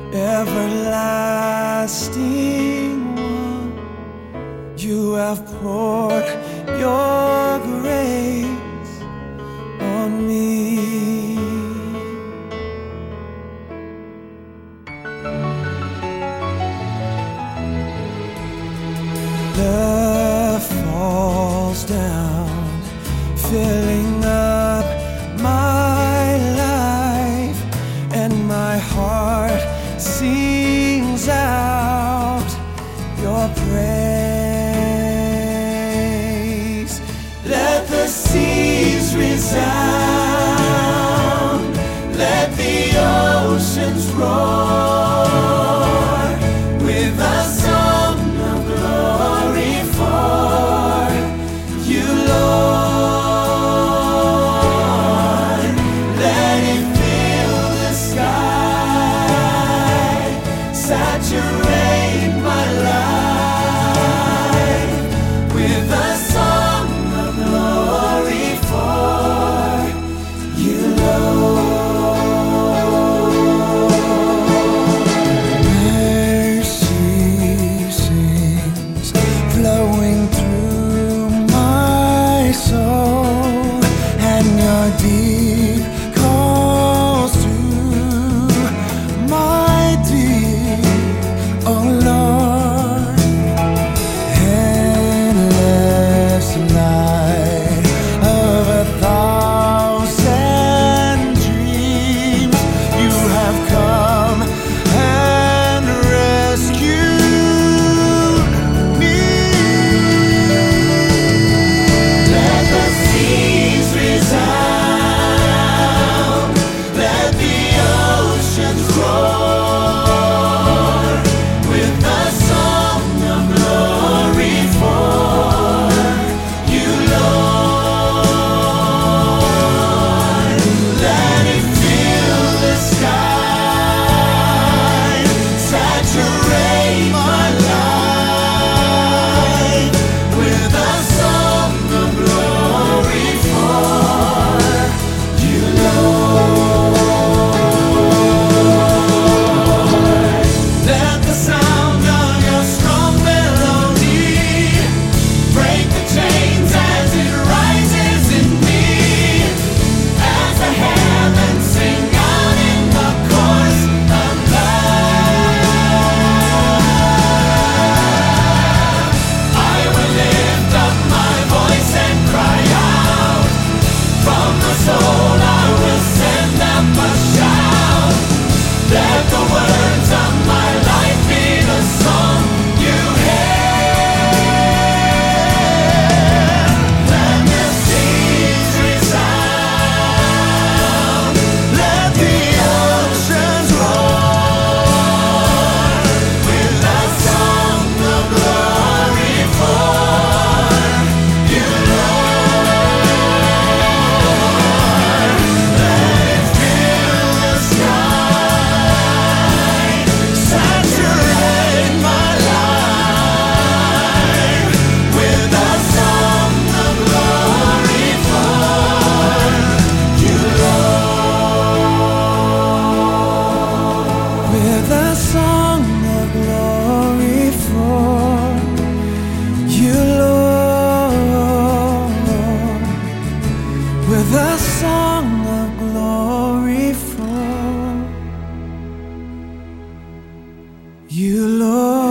Everlasting One, you have poured your grace on me. Love falls down, filling up my life, and my heart sings out your praise. Let the seas resound, let the oceans roar with a song of glory for you, Lord. Let it fill the sky, saturate my life with a song of glory for you, Lord. Mercy sings, flowing through my soul, and your deep calls to my deep, oh Lord. Endless light of 1,000 dreams, you have come and rescued me. Let the seas resound, let the oceans roar with a song of glory for you, Lord. Let it fill the sky, saturate my life with a song of glory for you, Lord. Let the sound of your strong melody break the chains as it rises in me, as the heavens sing out in the chorus of love. I will lift up my voice and cry out. From the soul I will send up a shout. Let the words of my life be the song you hear. Let the seas resound, let the oceans roar with a song of glory for you, Lord. Let it fill the sky, saturate my life with a song of glory for you, Lord. With a song of glory for you, Lord. With a song of glory for you, Lord.